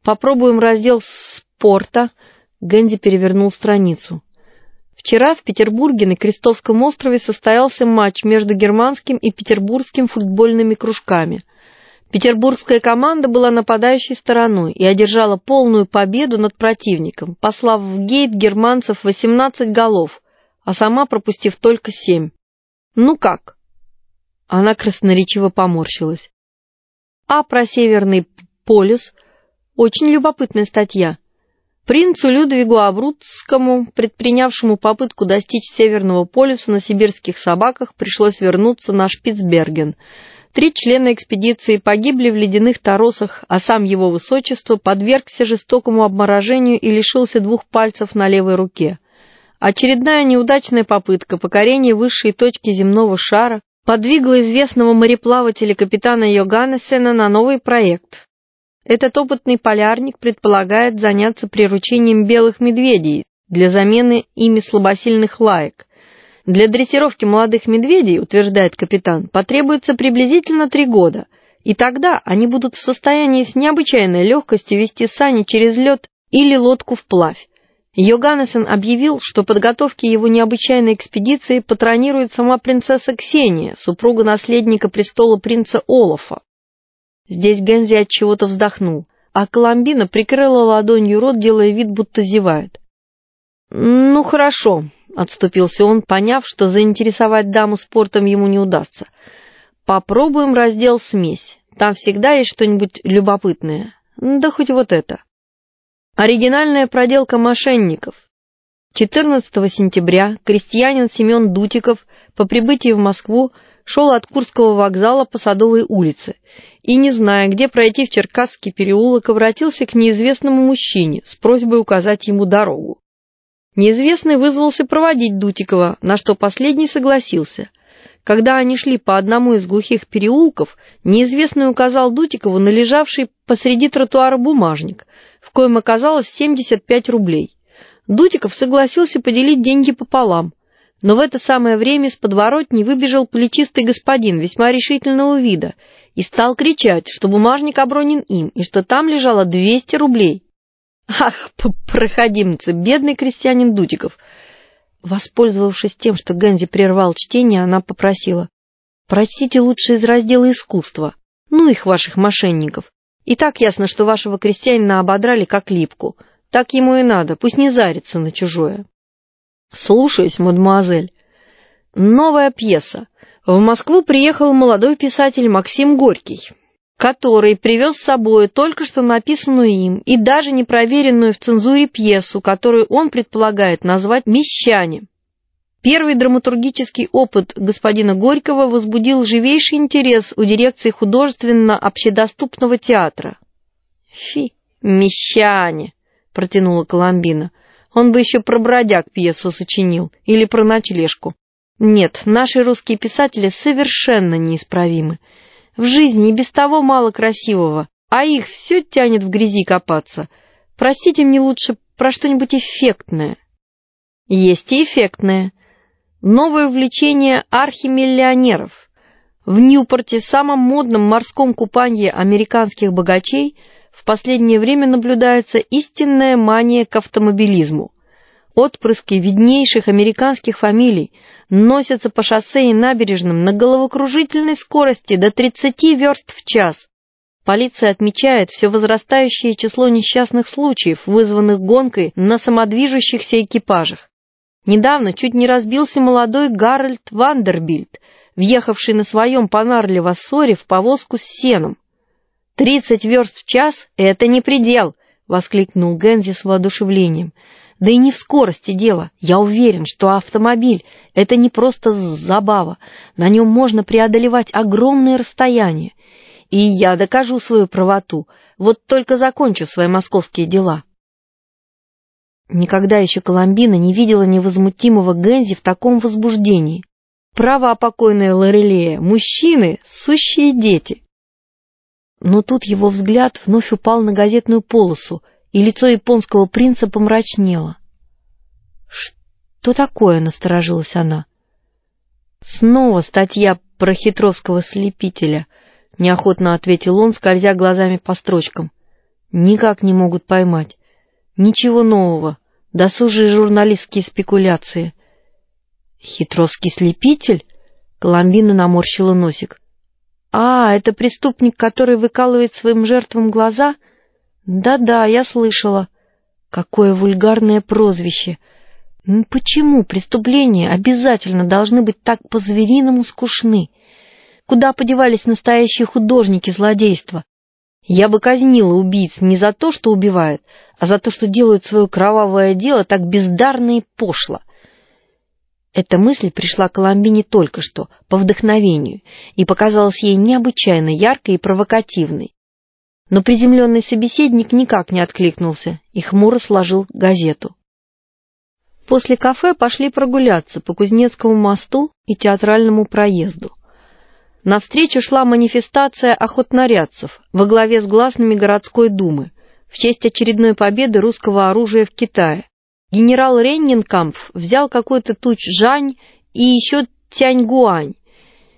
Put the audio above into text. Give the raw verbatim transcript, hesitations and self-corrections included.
Попробуем раздел спорта. Гэнзи перевернул страницу. Вчера в Петербурге на Крестовском острове состоялся матч между германским и петербургским футбольными кружками. Петербургская команда была нападающей стороной и одержала полную победу над противником, послав в гейт германцев восемнадцать голов, а сама пропустив только семь. Ну как? Она красноречиво поморщилась. А про Северный полюс? Очень любопытная статья. Принцу Людвигу Абруцкому, предпринявшему попытку достичь Северного полюса на сибирских собаках, пришлось вернуться на Шпицберген. Три члена экспедиции погибли в ледяных торосах, а сам его высочество подвергся жестокому обморожению и лишился двух пальцев на левой руке. Очередная неудачная попытка покорения высшей точки земного шара подвигла известного мореплавателя капитана Йоганнесена на новый проект. Этот опытный полярник предполагает заняться приручением белых медведей для замены ими слабосильных лаек. Для дрессировки молодых медведей, утверждает капитан, потребуется приблизительно три года, и тогда они будут в состоянии с необычайной легкостью вести сани через лед или лодку вплавь. Йоганнесен объявил, что подготовке его необычайной экспедиции патронирует сама принцесса Ксения, супруга наследника престола принца Олафа. Здесь Гэнзи от чего-то вздохнул, а Коломбина прикрыла ладонью рот, делая вид, будто зевает. «Ну, хорошо», — отступился он, поняв, что заинтересовать даму спортом ему не удастся. «Попробуем раздел «Смесь». Там всегда есть что-нибудь любопытное. Да хоть вот это. Оригинальная проделка мошенников. четырнадцатого сентября крестьянин Семен Дутиков по прибытии в Москву шел от Курского вокзала по Садовой улице и, не зная, где пройти в Черкасский переулок, обратился к неизвестному мужчине с просьбой указать ему дорогу. Неизвестный вызвался проводить Дутикова, на что последний согласился. Когда они шли по одному из глухих переулков, неизвестный указал Дутикову на лежавший посреди тротуара бумажник, в коем оказалось семьдесят пять рублей. Дутиков согласился поделить деньги пополам, но в это самое время из подворотни выбежал плечистый господин весьма решительного вида и стал кричать, что бумажник обронен им и что там лежало двести рублей. Ах, проходимцы, бедный крестьянин Дутиков! Воспользовавшись тем, что Гэнзи прервал чтение, она попросила: «Прочтите лучше из раздела «Искусство». Ну их, ваших мошенников. И так ясно, что вашего крестьянина ободрали как липку. Так ему и надо, пусть не зарится на чужое». «Слушаюсь, мадемуазель». Новая пьеса. В Москву приехал молодой писатель Максим Горький, который привез с собой только что написанную им и даже не проверенную в цензуре пьесу, которую он предполагает назвать «Мещане». Первый драматургический опыт господина Горького возбудил живейший интерес у дирекции художественно-общедоступного театра. «Фи, мещане!» — протянула Коломбина. «Он бы еще про бродяг пьесу сочинил или про ночлежку. Нет, наши русские писатели совершенно неисправимы. В жизни и без того мало красивого, а их все тянет в грязи копаться. Простите мне лучше про что-нибудь эффектное». Есть и эффектное. Новое увлечение архимиллионеров. В Ньюпорте, самом модном морском купанье американских богачей, в последнее время наблюдается истинная мания к автомобилизму. Отпрыски виднейших американских фамилий носятся по шоссе и набережным на головокружительной скорости до тридцати верст в час. Полиция отмечает все возрастающее число несчастных случаев, вызванных гонкой на самодвижущихся экипажах. Недавно чуть не разбился молодой Гарольд Вандербильт, въехавший на своем Панарле-Вассоре в повозку с сеном. «Тридцать верст в час — это не предел!» — воскликнул Гэнзи с воодушевлением. «Да и не в скорости дело. Я уверен, что автомобиль — это не просто забава. На нем можно преодолевать огромные расстояния. И я докажу свою правоту. Вот только закончу свои московские дела». Никогда еще Коломбина не видела невозмутимого Гэнзи в таком возбуждении. Право, покойная Лорелея, мужчины — сущие дети. Но тут его взгляд вновь упал на газетную полосу, и лицо японского принца помрачнело. «Что такое?» — насторожилась она. «Снова статья про хитровского слепителя», — неохотно ответил он, скользя глазами по строчкам. Никак не могут поймать. Ничего нового. Досужие журналистские спекуляции. Хитровский слепитель? Коломбина наморщила носик. А, это преступник, который выкалывает своим жертвам глаза? Да-да, я слышала. Какое вульгарное прозвище. Почему преступления обязательно должны быть так по-звериному скучны? Куда подевались настоящие художники злодейства? Я бы казнила убийц не за то, что убивают, а за то, что делают свое кровавое дело так бездарно и пошло. Эта мысль пришла Коломбине только что, по вдохновению, и показалась ей необычайно яркой и провокативной. Но приземленный собеседник никак не откликнулся и хмуро сложил газету. После кафе пошли прогуляться по Кузнецкому мосту и Театральному проезду. Навстречу шла манифестация охотнорядцев во главе с гласными городской думы в честь очередной победы русского оружия в Китае. Генерал Реннинкампф взял какой-то Тучжань и еще Тяньгуань,